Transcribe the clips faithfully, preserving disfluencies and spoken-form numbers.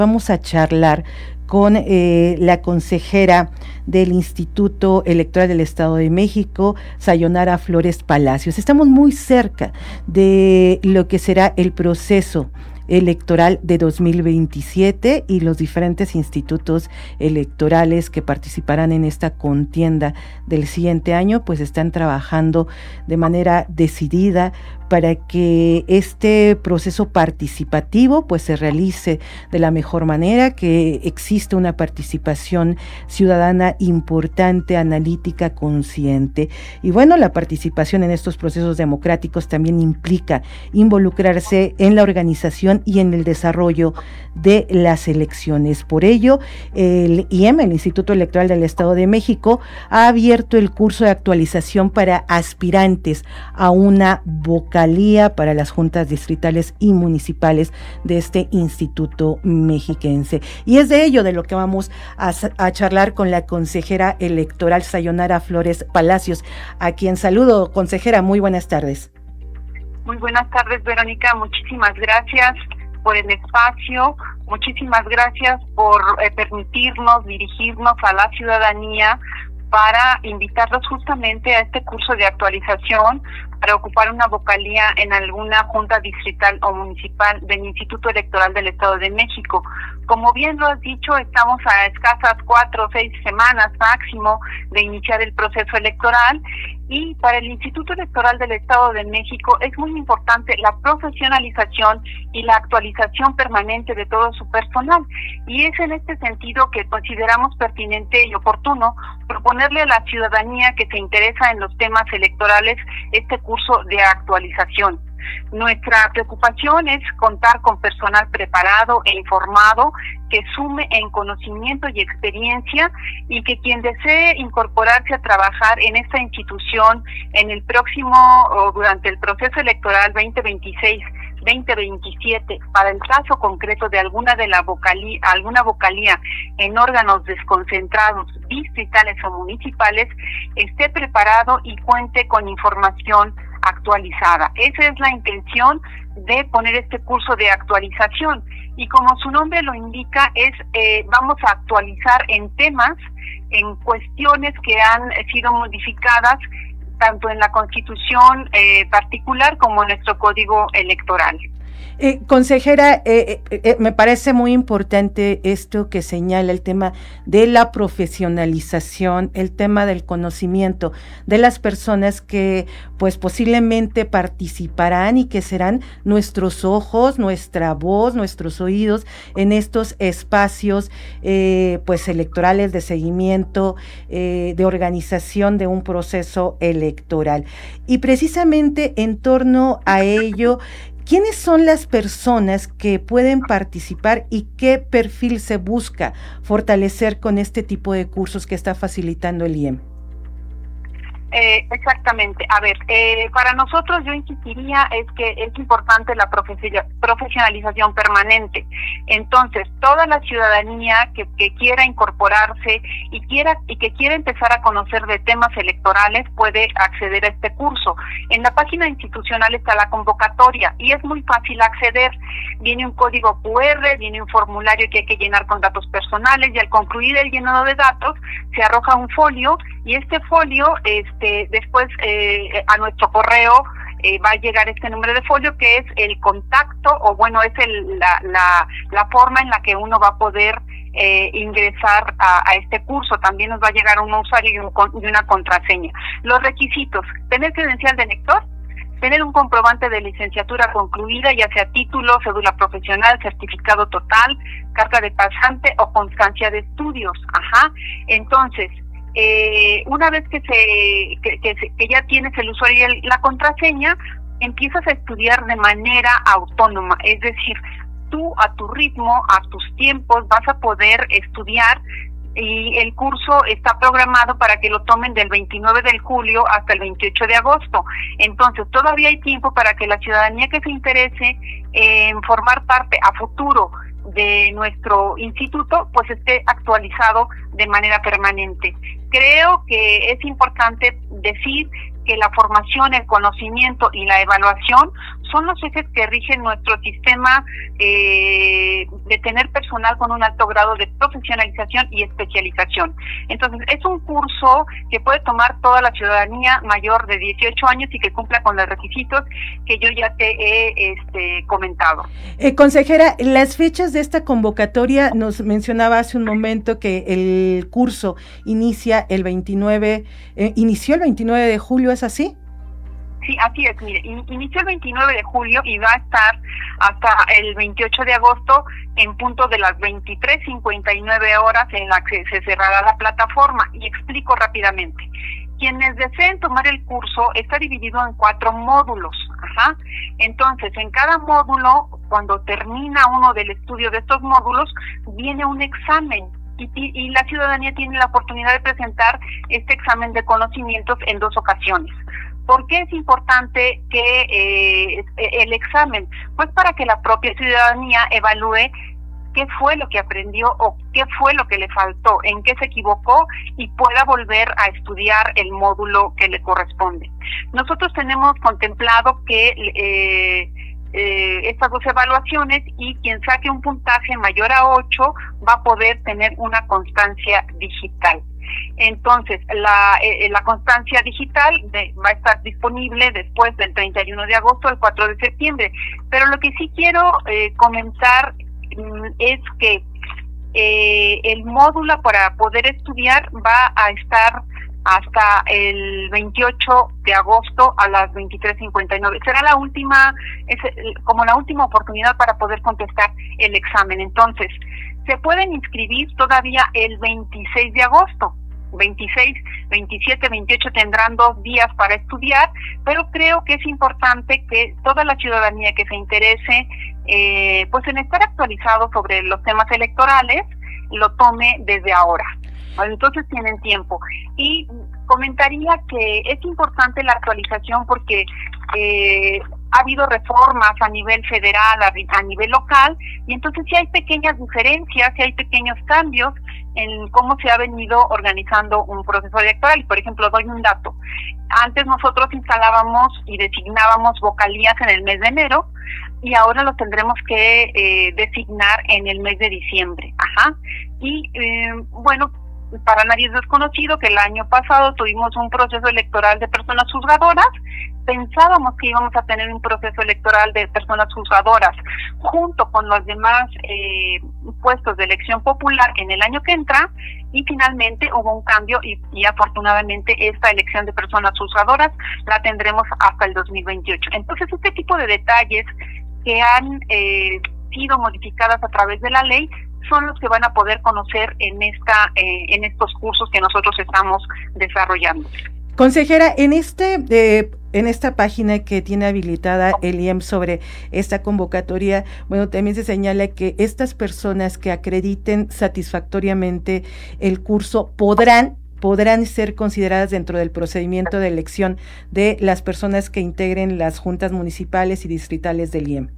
Vamos a charlar con eh, la consejera del Instituto Electoral del Estado de México, Sayonara Flores Palacios. Estamos muy cerca de lo que será el proceso electoral de dos mil veintisiete y los diferentes institutos electorales que participarán en esta contienda del siguiente año, pues están trabajando de manera decidida para que este proceso participativo pues se realice de la mejor manera, que existe una participación ciudadana importante, analítica, consciente. Y bueno, la participación en estos procesos democráticos también implica involucrarse en la organización y en el desarrollo de las elecciones. Por ello, el I E M, el Instituto Electoral del Estado de México, ha abierto el curso de actualización para aspirantes a una vocalía para las juntas distritales y municipales de este instituto mexiquense. Y es de ello de lo que vamos a, a charlar con la consejera electoral Sayonara Flores Palacios, a quien saludo. Consejera, muy buenas tardes. Muy buenas tardes, Verónica. Muchísimas gracias por el espacio. Muchísimas gracias por eh, permitirnos dirigirnos a la ciudadanía para invitarlos justamente a este curso de actualización para ocupar una vocalía en alguna junta distrital o municipal del Instituto Electoral del Estado de México. Como bien lo has dicho, estamos a escasas cuatro o seis semanas máximo de iniciar el proceso electoral, y para el Instituto Electoral del Estado de México es muy importante la profesionalización y la actualización permanente de todo su personal, y es en este sentido que consideramos pertinente y oportuno proponerle a la ciudadanía que se interesa en los temas electorales este curso de actualización. Nuestra preocupación es contar con personal preparado e informado que sume en conocimiento y experiencia, y que quien desee incorporarse a trabajar en esta institución en el próximo o durante el proceso electoral veinte veintiséis veinte veintisiete, para el caso concreto de alguna de la vocalía, alguna vocalía en órganos desconcentrados, distritales o municipales, esté preparado y cuente con información actualizada. Esa es la intención de poner este curso de actualización, y como su nombre lo indica, es eh, vamos a actualizar en temas, en cuestiones que han sido modificadas tanto en la Constitución eh, particular como en nuestro Código Electoral. Eh, consejera, eh, eh, eh, me parece muy importante esto que señala el tema de la profesionalización, el tema del conocimiento de las personas que pues posiblemente participarán y que serán nuestros ojos, nuestra voz, nuestros oídos en estos espacios eh, pues electorales de seguimiento, eh, de organización de un proceso electoral. Y precisamente en torno a ello, ¿quiénes son las personas que pueden participar y qué perfil se busca fortalecer con este tipo de cursos que está facilitando el I E M? Eh, exactamente. A ver, eh, para nosotros yo insistiría es que es importante la profesionalización permanente. Entonces, toda la ciudadanía que, que quiera incorporarse y quiera y que quiera empezar a conocer de temas electorales puede acceder a este curso. En la página institucional está la convocatoria y es muy fácil acceder. Viene un código cu erre, viene un formulario que hay que llenar con datos personales, y al concluir el llenado de datos se arroja un folio, y este folio este después eh, a nuestro correo eh, va a llegar este número de folio, que es el contacto, o bueno, es el, la, la, la forma en la que uno va a poder eh, ingresar a, a este curso. También nos va a llegar un usuario y, un, y una contraseña. Los requisitos: tener credencial de lector, tener un comprobante de licenciatura concluida, ya sea título, cédula profesional, certificado total, carta de pasante o constancia de estudios. Ajá. Entonces, eh, una vez que se que, que, que ya tienes el usuario y el, la contraseña, empiezas a estudiar de manera autónoma, es decir, tú a tu ritmo, a tus tiempos vas a poder estudiar, y el curso está programado para que lo tomen del veintinueve de julio hasta el veintiocho de agosto. Entonces todavía hay tiempo para que la ciudadanía que se interese en formar parte a futuro de nuestro instituto pues esté actualizado de manera permanente. Creo que es importante decir que la formación, el conocimiento y la evaluación son los ejes que rigen nuestro sistema eh, de tener personal con un alto grado de profesionalización y especialización. Entonces, es un curso que puede tomar toda la ciudadanía mayor de dieciocho años y que cumpla con los requisitos que yo ya te he este, comentado. Eh, consejera, las fechas de esta convocatoria, nos mencionaba hace un momento que el curso inicia el veintinueve, eh, inició el veintinueve de julio, ¿es así? Sí, así es. Mire, in, inició el veintinueve de julio y va a estar hasta el veintiocho de agosto en punto de las veintitrés cincuenta y nueve horas en la que se cerrará la plataforma. Y explico rápidamente. Quienes deseen tomar el curso está dividido en cuatro módulos. Ajá. Entonces, en cada módulo, cuando termina uno del estudio de estos módulos, viene un examen. Y, y la ciudadanía tiene la oportunidad de presentar este examen de conocimientos en dos ocasiones. ¿Por qué es importante que eh, el examen? Pues para que la propia ciudadanía evalúe qué fue lo que aprendió o qué fue lo que le faltó, en qué se equivocó y pueda volver a estudiar el módulo que le corresponde. Nosotros tenemos contemplado que eh, eh, estas dos evaluaciones y quien saque un puntaje mayor a ocho va a poder tener una constancia digital. Entonces, la, eh, la constancia digital de, va a estar disponible después del treinta y uno de agosto al cuatro de septiembre. Pero lo que sí quiero eh, comentar mm, es que eh, el módulo para poder estudiar va a estar hasta el veintiocho de agosto a las veintitrés cincuenta y nueve. Será la última, es como la última oportunidad para poder contestar el examen. Entonces, se pueden inscribir todavía el veintiséis de agosto. veintiséis, veintisiete, veintiocho tendrán dos días para estudiar, pero creo que es importante que toda la ciudadanía que se interese eh, pues en estar actualizado sobre los temas electorales lo tome desde ahora. Entonces tienen tiempo. Y comentaría que es importante la actualización porque eh, ha habido reformas a nivel federal, a, a nivel local, y entonces sí hay pequeñas diferencias, sí hay pequeños cambios en cómo se ha venido organizando un proceso electoral. Y por ejemplo, doy un dato. Antes nosotros instalábamos y designábamos vocalías en el mes de enero, y ahora lo tendremos que eh, designar en el mes de diciembre. Ajá. Y eh, bueno, para nadie es desconocido que el año pasado tuvimos un proceso electoral de personas juzgadoras. Pensábamos que íbamos a tener un proceso electoral de personas juzgadoras junto con los demás eh, puestos de elección popular en el año que entra, y finalmente hubo un cambio y, y afortunadamente esta elección de personas juzgadoras la tendremos hasta el dos mil veintiocho. Entonces, este tipo de detalles que han eh, sido modificadas a través de la ley son los que van a poder conocer en esta eh, en estos cursos que nosotros estamos desarrollando. Consejera, en este eh, en esta página que tiene habilitada el I E M sobre esta convocatoria, bueno, también se señala que estas personas que acrediten satisfactoriamente el curso podrán podrán ser consideradas dentro del procedimiento de elección de las personas que integren las juntas municipales y distritales del I E M.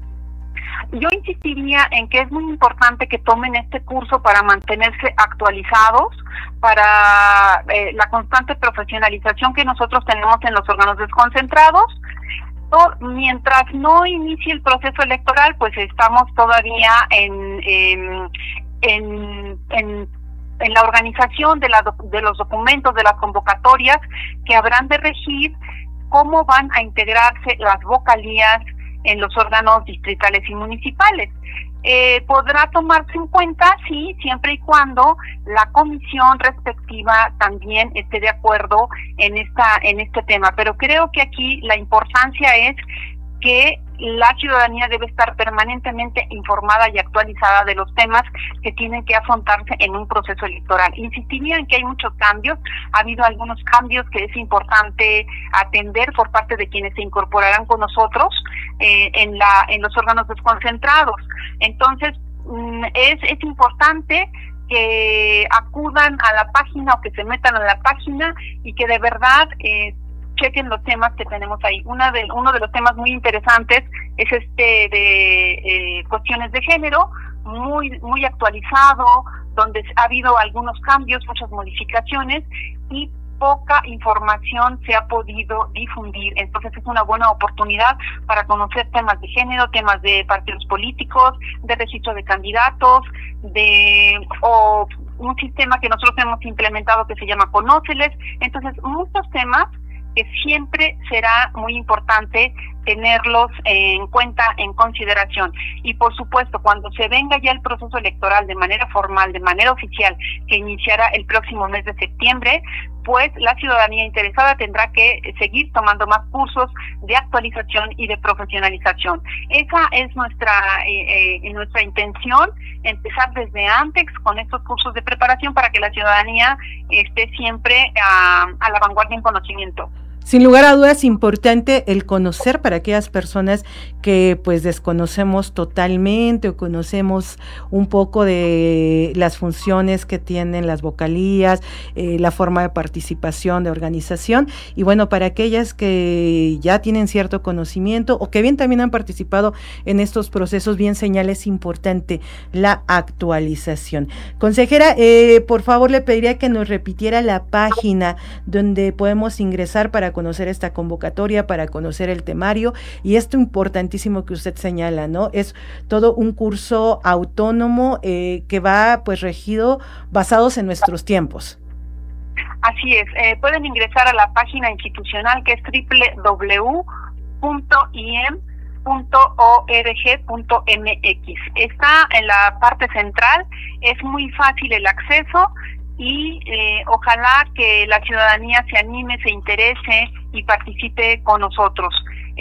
Yo insistiría en que es muy importante que tomen este curso para mantenerse actualizados, para eh, la constante profesionalización que nosotros tenemos en los órganos desconcentrados. Mientras no inicie el proceso electoral, pues estamos todavía en en, en, en, en la organización de, la, de los documentos, de las convocatorias que habrán de regir cómo van a integrarse las vocalías en los órganos distritales y municipales. Eh, podrá tomarse en cuenta, sí, siempre y cuando la comisión respectiva también esté de acuerdo en esta en este tema. Pero creo que aquí la importancia es que la ciudadanía debe estar permanentemente informada y actualizada de los temas que tienen que afrontarse en un proceso electoral. Insistiría en que hay muchos cambios, ha habido algunos cambios que es importante atender por parte de quienes se incorporarán con nosotros eh, en la en los órganos desconcentrados. Entonces, mm, es, es importante que acudan a la página o que se metan a la página y que de verdad eh, chequen los temas que tenemos ahí. Una de, uno de los temas muy interesantes es este de eh, cuestiones de género, muy muy actualizado, donde ha habido algunos cambios, muchas modificaciones, y poca información se ha podido difundir. Entonces es una buena oportunidad para conocer temas de género, temas de partidos políticos, de registro de candidatos, de o un sistema que nosotros hemos implementado que se llama Conóceles. Entonces, muchos temas que siempre será muy importante tenerlos en cuenta, en consideración. Y por supuesto, cuando se venga ya el proceso electoral de manera formal, de manera oficial, que iniciará el próximo mes de septiembre, pues la ciudadanía interesada tendrá que seguir tomando más cursos de actualización y de profesionalización. Esa es nuestra eh, eh, nuestra intención, empezar desde antes con estos cursos de preparación para que la ciudadanía esté siempre a, a la vanguardia en conocimiento. Sin lugar a dudas, importante el conocer para aquellas personas que pues desconocemos totalmente o conocemos un poco de las funciones que tienen las vocalías, eh, la forma de participación, de organización, y bueno, para aquellas que ya tienen cierto conocimiento o que bien también han participado en estos procesos, bien señala, es importante la actualización. Consejera, eh, por favor le pediría que nos repitiera la página donde podemos ingresar para conocer esta convocatoria, para conocer el temario y esto importantísimo que usted señala, ¿no? Es todo un curso autónomo eh, que va pues regido, basados en nuestros tiempos. Así es, eh, pueden ingresar a la página institucional que es doble u doble u doble u punto i e m punto org punto m x. Está en la parte central, es muy fácil el acceso y eh, ojalá que la ciudadanía se anime, se interese y participe con nosotros.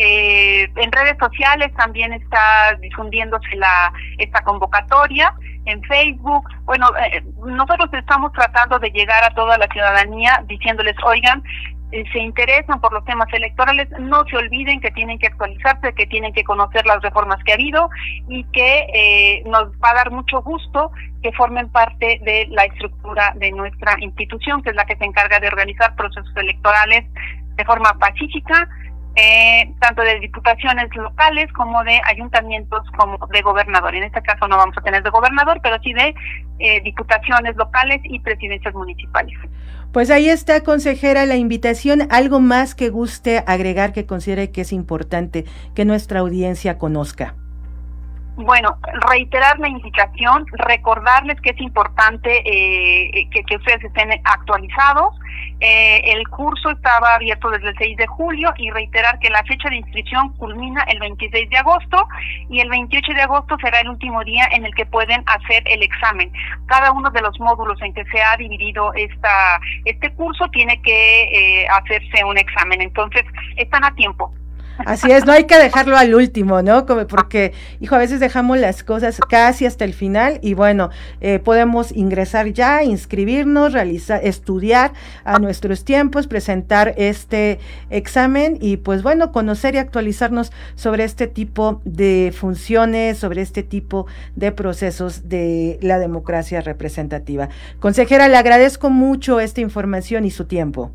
Eh, en redes sociales también está difundiéndose la esta convocatoria, en Facebook. Bueno, eh, nosotros estamos tratando de llegar a toda la ciudadanía diciéndoles, oigan, eh, se interesan por los temas electorales, no se olviden que tienen que actualizarse, que tienen que conocer las reformas que ha habido y que eh, nos va a dar mucho gusto que formen parte de la estructura de nuestra institución, que es la que se encarga de organizar procesos electorales de forma pacífica, eh, tanto de diputaciones locales como de ayuntamientos como de gobernador. En este caso no vamos a tener de gobernador, pero sí de eh, diputaciones locales y presidencias municipales. Pues ahí está, consejera, la invitación. ¿Algo más que guste agregar que considere que es importante que nuestra audiencia conozca? Bueno, reiterar la invitación, recordarles que es importante eh, que, que ustedes estén actualizados. Eh, el curso estaba abierto desde el seis de julio y reiterar que la fecha de inscripción culmina el veintiséis de agosto y el veintiocho de agosto será el último día en el que pueden hacer el examen. Cada uno de los módulos en que se ha dividido esta este curso tiene que eh, hacerse un examen, entonces están a tiempo. Así es, no hay que dejarlo al último, ¿no? Como porque, hijo, a veces dejamos las cosas casi hasta el final y bueno, eh, podemos ingresar ya, inscribirnos, realizar, estudiar a nuestros tiempos, presentar este examen y pues bueno, conocer y actualizarnos sobre este tipo de funciones, sobre este tipo de procesos de la democracia representativa. Consejera, le agradezco mucho esta información y su tiempo.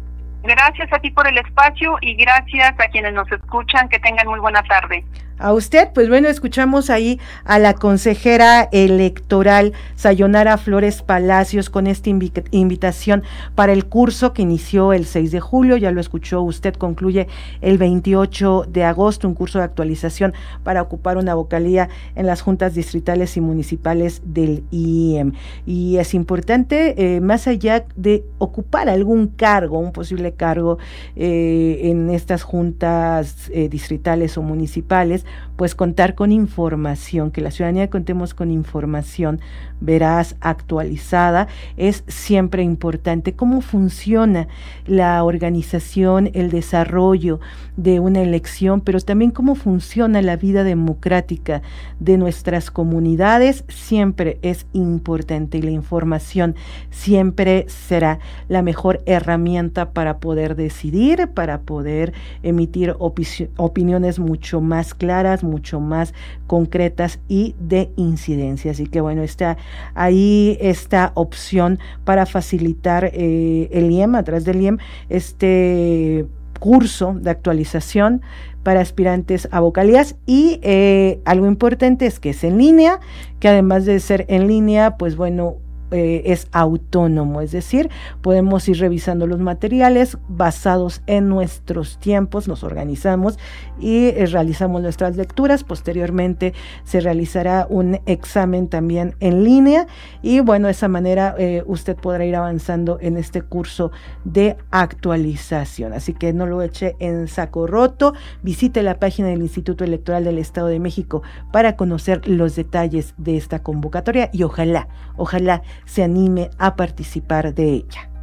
Gracias a ti por el espacio y gracias a quienes nos escuchan. Que tengan muy buena tarde. A usted, pues bueno, escuchamos ahí a la consejera electoral Sayonara Flores Palacios con esta invi- invitación para el curso que inició el seis de julio, ya lo escuchó usted, concluye el veintiocho de agosto, un curso de actualización para ocupar una vocalía en las juntas distritales y municipales del I E M. Y es importante, eh, más allá de ocupar algún cargo, un posible cargo eh, en estas juntas eh, distritales o municipales, pues contar con información, que la ciudadanía contemos con información veraz, actualizada, es siempre importante. ¿Cómo funciona la organización, el desarrollo de una elección, pero también cómo funciona la vida democrática de nuestras comunidades? Siempre es importante y la información siempre será la mejor herramienta para poder decidir, para poder emitir opi- opiniones mucho más claras, mucho más concretas y de incidencia. Así que bueno, está ahí esta opción para facilitar eh, el I E M, a través del I E M, este curso de actualización para aspirantes a vocalías y eh, algo importante es que es en línea, que además de ser en línea, pues bueno, eh, es autónomo, es decir, podemos ir revisando los materiales basados en nuestros tiempos, nos organizamos y eh, realizamos nuestras lecturas. Posteriormente se realizará un examen también en línea y bueno, de esa manera eh, usted podrá ir avanzando en este curso de actualización. Así que no lo eche en saco roto, visite la página del Instituto Electoral del Estado de México para conocer los detalles de esta convocatoria y ojalá, ojalá se anime a participar de ella.